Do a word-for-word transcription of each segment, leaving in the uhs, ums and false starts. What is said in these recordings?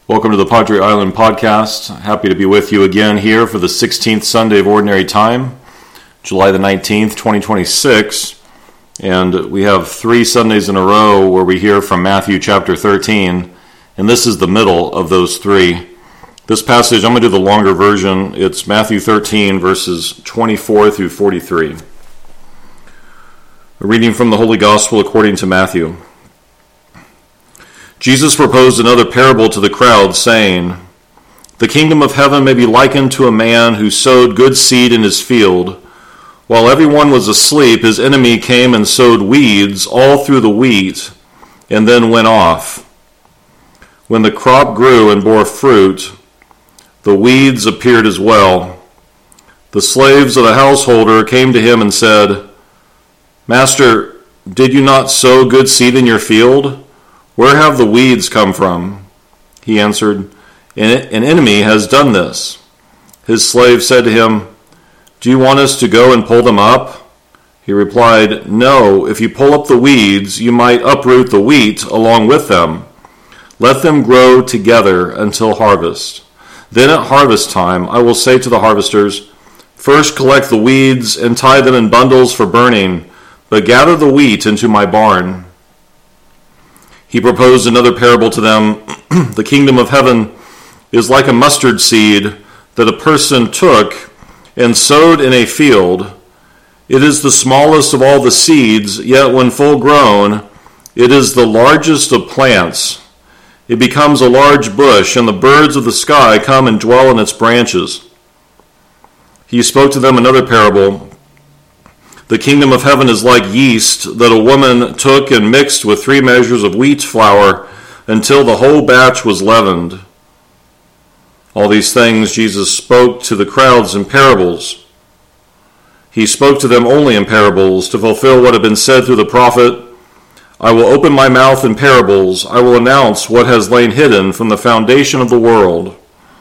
Welcome to the Padre Island Podcast. Happy to be with you again here for the sixteenth Sunday of Ordinary Time, July the nineteenth, twenty twenty-six. And we have three Sundays in a row where we hear from Matthew chapter thirteen, and this is the middle of those three. This passage, I'm going to do the longer version. It's Matthew thirteen, verses twenty-four through forty-three. A reading from the Holy Gospel according to Matthew. Jesus proposed another parable to the crowd, saying, "The kingdom of heaven may be likened to a man who sowed good seed in his field. While everyone was asleep, his enemy came and sowed weeds all through the wheat, and then went off. When the crop grew and bore fruit, the weeds appeared as well. The slaves of the householder came to him and said, 'Master, did you not sow good seed in your field? Where have the weeds come from?' He answered, 'An enemy has done this.' His slave said to him, 'Do you want us to go and pull them up?' He replied, 'No, if you pull up the weeds, you might uproot the wheat along with them. Let them grow together until harvest. Then at harvest time I will say to the harvesters, first collect the weeds and tie them in bundles for burning, but gather the wheat into my barn.' He proposed another parable to them. 'The kingdom of heaven is like a mustard seed that a person took and sowed in a field. It is the smallest of all the seeds, yet when full grown, it is the largest of plants. It becomes a large bush, and the birds of the sky come and dwell in its branches.' He spoke to them another parable. 'The kingdom of heaven is like yeast that a woman took and mixed with three measures of wheat flour until the whole batch was leavened.' All these things Jesus spoke to the crowds in parables. He spoke to them only in parables to fulfill what had been said through the prophet, 'I will open my mouth in parables. I will announce what has lain hidden from the foundation of the world.'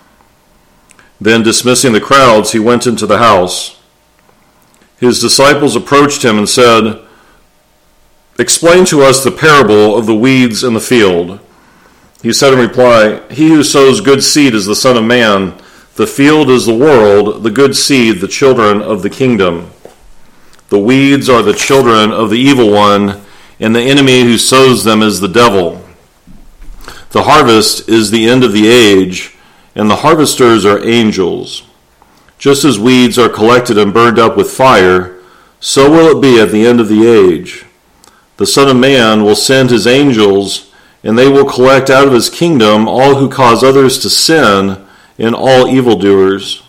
Then, dismissing the crowds, he went into the house. His disciples approached him and said, 'Explain to us the parable of the weeds in the field.' He said in reply, 'He who sows good seed is the Son of Man. The field is the world, the good seed the children of the kingdom. The weeds are the children of the evil one, and the enemy who sows them is the devil. The harvest is the end of the age, and the harvesters are angels. Just as weeds are collected and burned up with fire, so will it be at the end of the age. The Son of Man will send his angels, and they will collect out of his kingdom all who cause others to sin and all evildoers.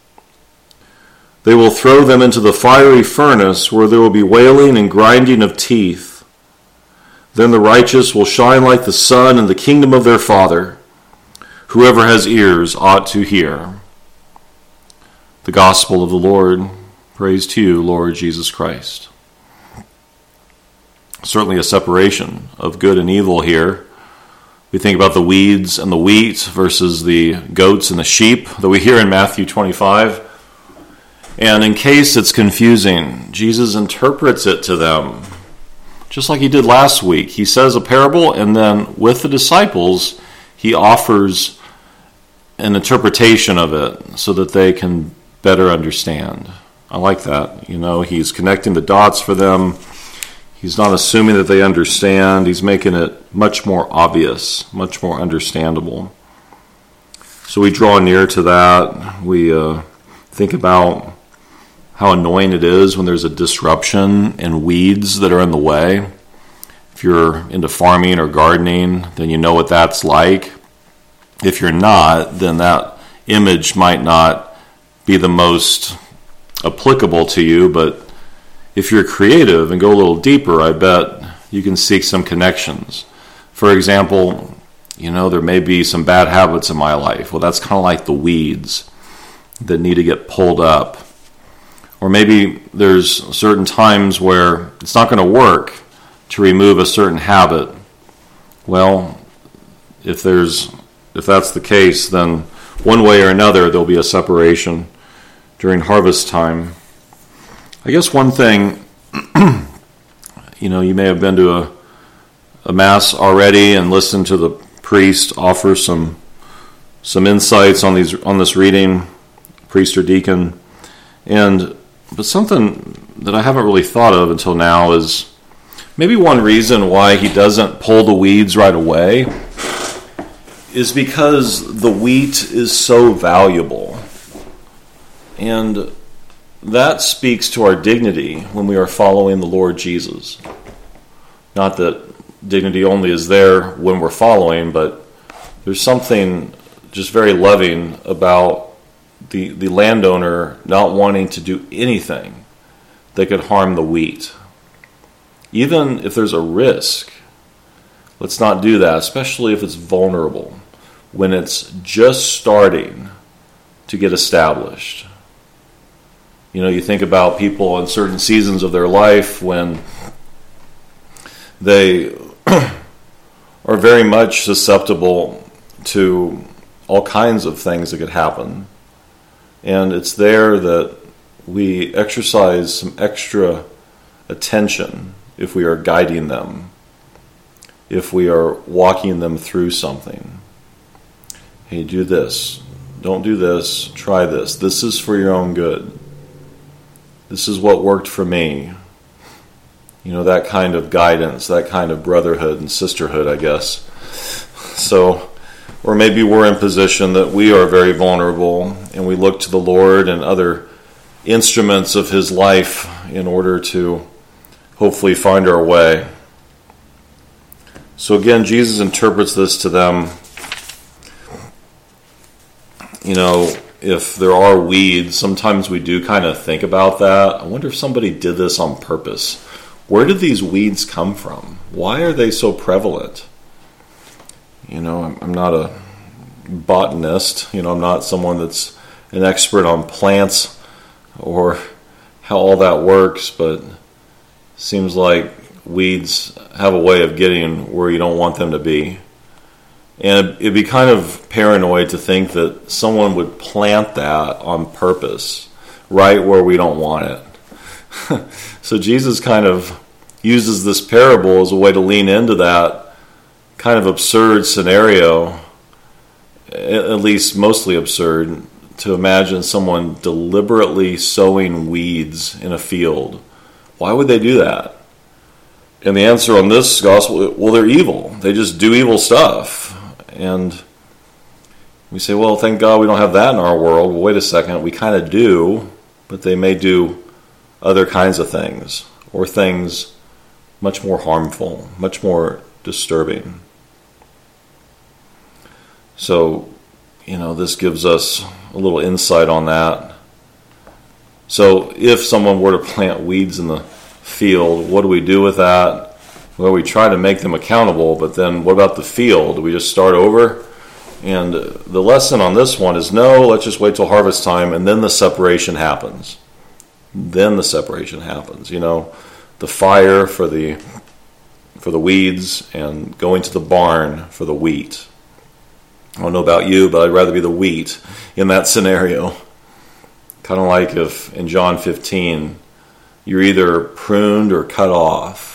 They will throw them into the fiery furnace, where there will be wailing and grinding of teeth. Then the righteous will shine like the sun in the kingdom of their Father. Whoever has ears ought to hear.'" The Gospel of the Lord. Praise to you, Lord Jesus Christ. Certainly a separation of good and evil here. We think about the weeds and the wheat versus the goats and the sheep that we hear in Matthew twenty-five. And in case it's confusing, Jesus interprets it to them, just like he did last week. He says a parable, and then with the disciples, he offers an interpretation of it so that they can better understand. I like that. You know, he's connecting the dots for them. He's not assuming that they understand. He's making it much more obvious, much more understandable. So we draw near to that. We uh, think about how annoying it is when there's a disruption and weeds that are in the way. If you're into farming or gardening, then you know what that's like. If you're not, then that image might not be the most applicable to you, but if you're creative and go a little deeper, I bet you can seek some connections. For example, you know, there may be some bad habits in my life. Well, that's kind of like the weeds that need to get pulled up. Or maybe there's certain times where it's not going to work to remove a certain habit. Well, if there's if that's the case, then one way or another there'll be a separation during harvest time. I guess one thing, you know, you may have been to a, a mass already and listened to the priest offer some some insights on these on this reading, priest or deacon, and but something that I haven't really thought of until now is maybe one reason why he doesn't pull the weeds right away is because the wheat is so valuable. And that speaks to our dignity when we are following the Lord Jesus. Not that dignity only is there when we're following, but there's something just very loving about the, the landowner not wanting to do anything that could harm the wheat. Even if there's a risk, let's not do that, especially if it's vulnerable, when it's just starting to get established. You know, you think about people in certain seasons of their life when they are very much susceptible to all kinds of things that could happen. And it's there that we exercise some extra attention if we are guiding them, if we are walking them through something. Hey, do this. Don't do this. Try this. This is for your own good. This is what worked for me. You know, that kind of guidance, that kind of brotherhood and sisterhood, I guess. So, or maybe we're in position that we are very vulnerable and we look to the Lord and other instruments of His life in order to hopefully find our way. So again, Jesus interprets this to them. You know, if there are weeds, sometimes we do kind of think about that. I wonder if somebody did this on purpose. Where did these weeds come from? Why are they so prevalent? You know, I'm, I'm not a botanist. You know, I'm not someone that's an expert on plants or how all that works, but it seems like weeds have a way of getting where you don't want them to be. And it'd be kind of paranoid to think that someone would plant that on purpose, right where we don't want it. So Jesus kind of uses this parable as a way to lean into that kind of absurd scenario, at least mostly absurd, to imagine someone deliberately sowing weeds in a field. Why would they do that? And the answer on this gospel, well, they're evil. They just do evil stuff. And we say, well, thank God we don't have that in our world. Well, wait a second, we kind of do, but they may do other kinds of things, or things much more harmful, much more disturbing. So, you know, this gives us a little insight on that. So if someone were to plant weeds in the field, what do we do with that? Well, we try to make them accountable, but then what about the field? Do we just start over? And the lesson on this one is no, let's just wait till harvest time, and then the separation happens. Then the separation happens. You know, the fire for the for the weeds and going to the barn for the wheat. I don't know about you, but I'd rather be the wheat in that scenario. Kind of like if in John fifteen, you're either pruned or cut off.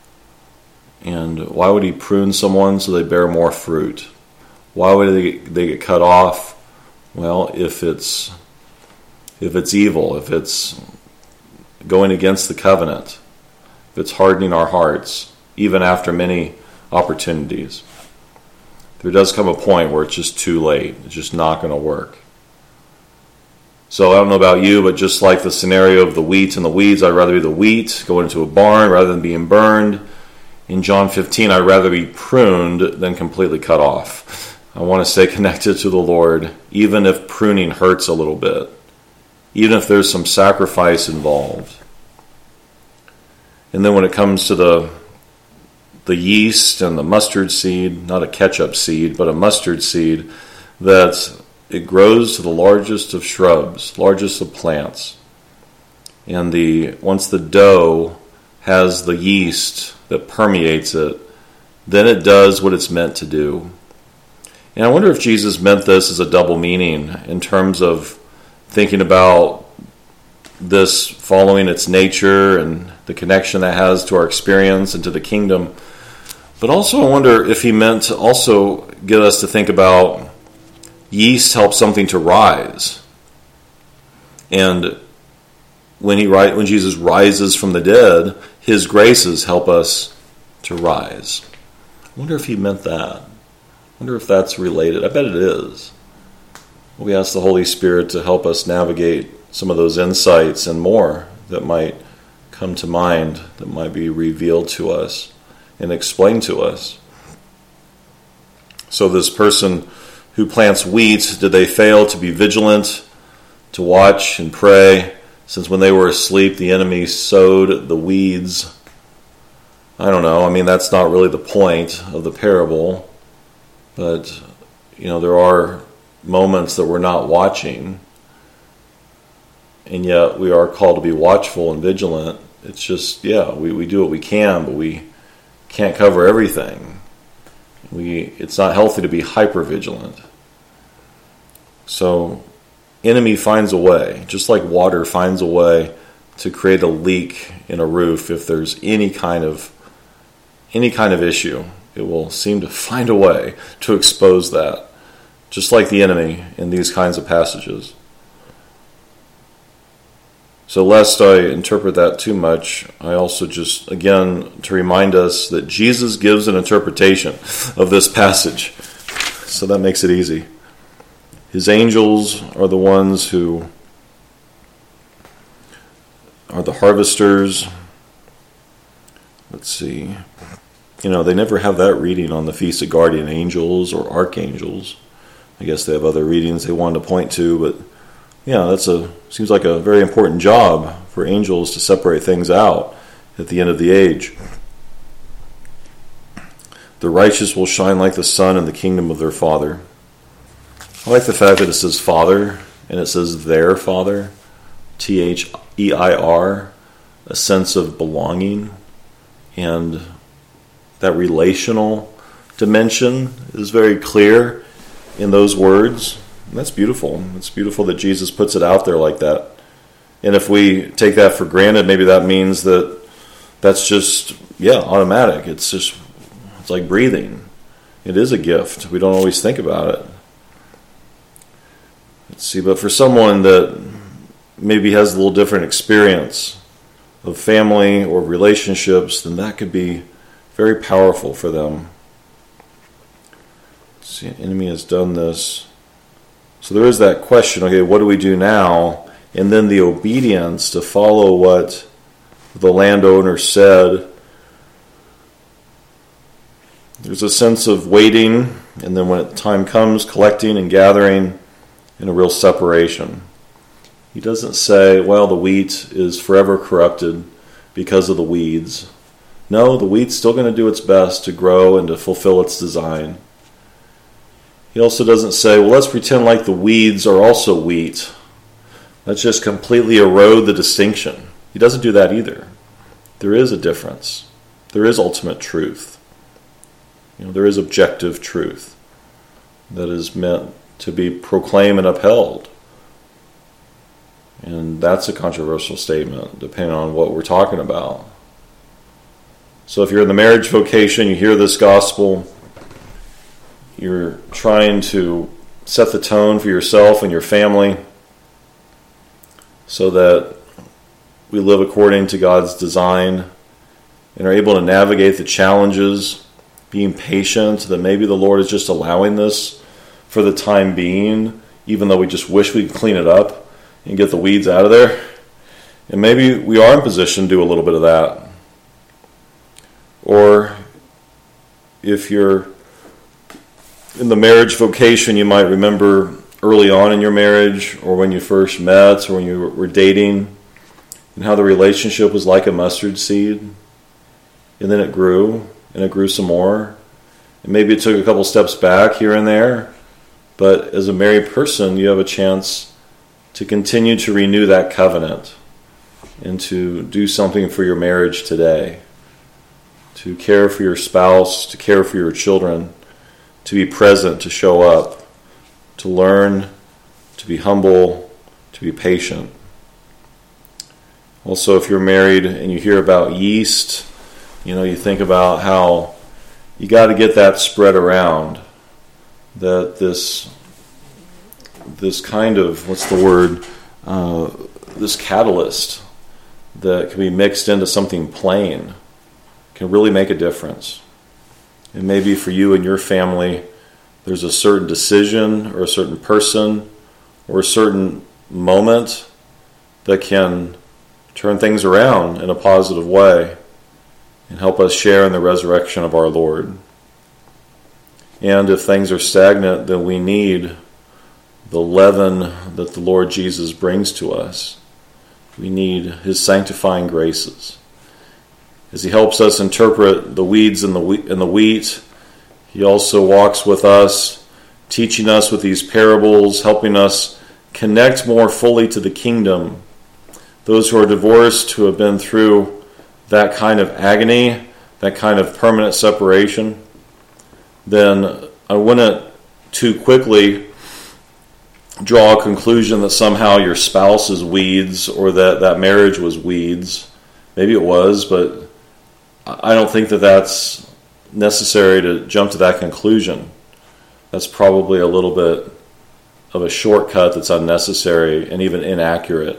And why would he prune someone so they bear more fruit? Why would they, they get cut off? Well, if it's if it's evil, if it's going against the covenant, if it's hardening our hearts, even after many opportunities, there does come a point where it's just too late. It's just not going to work. So I don't know about you, but just like the scenario of the wheat and the weeds, I'd rather be the wheat, go into a barn rather than being burned. In John fifteen, I'd rather be pruned than completely cut off. I want to stay connected to the Lord, even if pruning hurts a little bit, even if there's some sacrifice involved. And then when it comes to the the yeast and the mustard seed, not a ketchup seed, but a mustard seed, that it grows to the largest of shrubs, largest of plants. And the once the dough has the yeast that permeates it, then it does what it's meant to do. And I wonder if Jesus meant this as a double meaning in terms of thinking about this following its nature and the connection that has to our experience and to the kingdom. But also I wonder if he meant to also get us to think about yeast helps something to rise. And when he when Jesus rises from the dead, his graces help us to rise. I wonder if he meant that. I wonder if that's related. I bet it is. We ask the Holy Spirit to help us navigate some of those insights and more that might come to mind, that might be revealed to us and explained to us. So this person who plants wheat, did they fail to be vigilant, to watch and pray, since when they were asleep the enemy sowed the weeds? I don't know. I mean, that's not really the point of the parable. But, you know, there are moments that we're not watching. And yet we are called to be watchful and vigilant. It's just, yeah, we, we do what we can, but we can't cover everything. We It's not healthy to be hyper-vigilant. So, enemy finds a way, just like water finds a way to create a leak in a roof. If there's any kind of any kind of issue, it will seem to find a way to expose that, just like the enemy in these kinds of passages. So lest I interpret that too much, I also just, again, to remind us that Jesus gives an interpretation of this passage. So that makes it easy. His angels are the ones who are the harvesters. Let's see. You know, they never have that reading on the Feast of Guardian Angels or Archangels. I guess they have other readings they wanted to point to, but yeah, that's a seems like a very important job for angels to separate things out at the end of the age. The righteous will shine like the sun in the kingdom of their Father. I like the fact that it says Father and it says their Father, T H E I R, a sense of belonging, and that relational dimension is very clear in those words. And that's beautiful. It's beautiful that Jesus puts it out there like that. And if we take that for granted, maybe that means that that's just, yeah, automatic. It's just, it's like breathing. It is a gift. We don't always think about it. Let's see, but for someone that maybe has a little different experience of family or relationships, then that could be very powerful for them. Let's see, the enemy has done this. So there is that question, okay, what do we do now? And then the obedience to follow what the landowner said. There's a sense of waiting, and then when time comes, collecting and gathering, and a real separation. He doesn't say, well, the wheat is forever corrupted because of the weeds. No, the wheat's still going to do its best to grow and to fulfill its design. He also doesn't say, well, let's pretend like the weeds are also wheat. Let's just completely erode the distinction. He doesn't do that either. There is a difference. There is ultimate truth. You know, there is objective truth that is meant to be proclaimed and upheld. And that's a controversial statement, depending on what we're talking about. So if you're in the marriage vocation, you hear this gospel, you're trying to set the tone for yourself and your family so that we live according to God's design and are able to navigate the challenges, being patient that maybe the Lord is just allowing this for the time being, even though we just wish we could clean it up and get the weeds out of there. And maybe we are in position to do a little bit of that. Or if you're in the marriage vocation, you might remember early on in your marriage, or when you first met, or when you were dating, and how the relationship was like a mustard seed. And then it grew, and it grew some more. And maybe it took a couple steps back here and there. But as a married person, you have a chance to continue to renew that covenant and to do something for your marriage today. To care for your spouse, to care for your children, to be present, to show up, to learn, to be humble, to be patient. Also, if you're married and you hear about yeast, you know, you think about how you got to get that spread around, that this this kind of, what's the word, uh, this catalyst that can be mixed into something plain can really make a difference. And maybe for you and your family, there's a certain decision or a certain person or a certain moment that can turn things around in a positive way and help us share in the resurrection of our Lord. And if things are stagnant, then we need the leaven that the Lord Jesus brings to us. We need his sanctifying graces. As he helps us interpret the weeds and the wheat, and the wheat, he also walks with us, teaching us with these parables, helping us connect more fully to the kingdom. Those who are divorced, who have been through that kind of agony, that kind of permanent separation, then I wouldn't too quickly draw a conclusion that somehow your spouse is weeds or that that marriage was weeds. Maybe it was, but I don't think that that's necessary to jump to that conclusion. That's probably a little bit of a shortcut that's unnecessary and even inaccurate.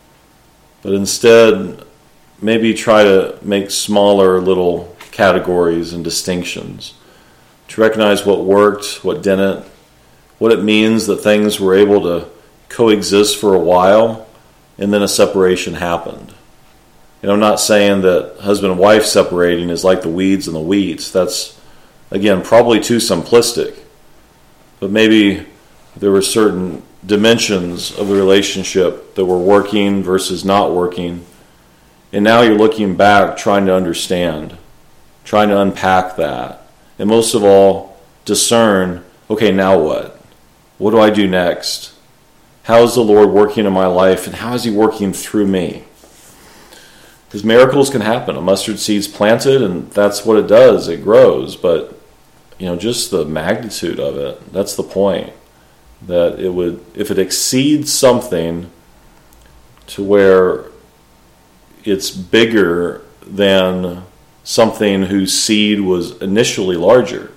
But instead, maybe try to make smaller little categories and distinctions to recognize what worked, what didn't, what it means that things were able to coexist for a while and then a separation happened. And I'm not saying that husband and wife separating is like the weeds and the wheat. That's, again, probably too simplistic. But maybe there were certain dimensions of the relationship that were working versus not working. And now you're looking back, trying to understand, trying to unpack that. And most of all, discern, okay, now what? What do I do next? How is the Lord working in my life, and how is he working through me? Because miracles can happen. A mustard seed's planted, and that's what it does. It grows. But, you know, just the magnitude of it, that's the point. That it would, if it exceeds something to where it's bigger than something whose seed was initially larger,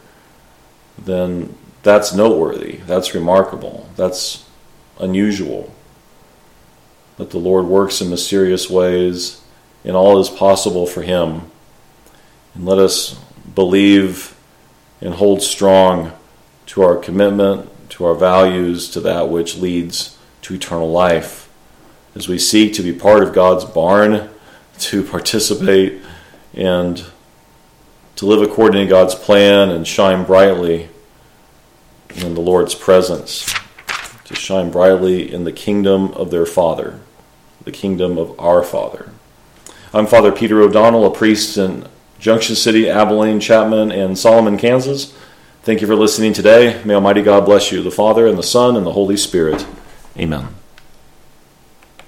then that's noteworthy. That's remarkable. That's unusual. That the Lord works in mysterious ways, and all is possible for him. And let us believe and hold strong to our commitment, to our values, to that which leads to eternal life, as we seek to be part of God's barn, to participate and to live according to God's plan and shine brightly in the Lord's presence, to shine brightly in the kingdom of their Father, the kingdom of our Father. I'm Father Peter O'Donnell, a priest in Junction City, Abilene, Chapman, and Solomon, Kansas. Thank you for listening today. May Almighty God bless you, the Father, and the Son, and the Holy Spirit. Amen.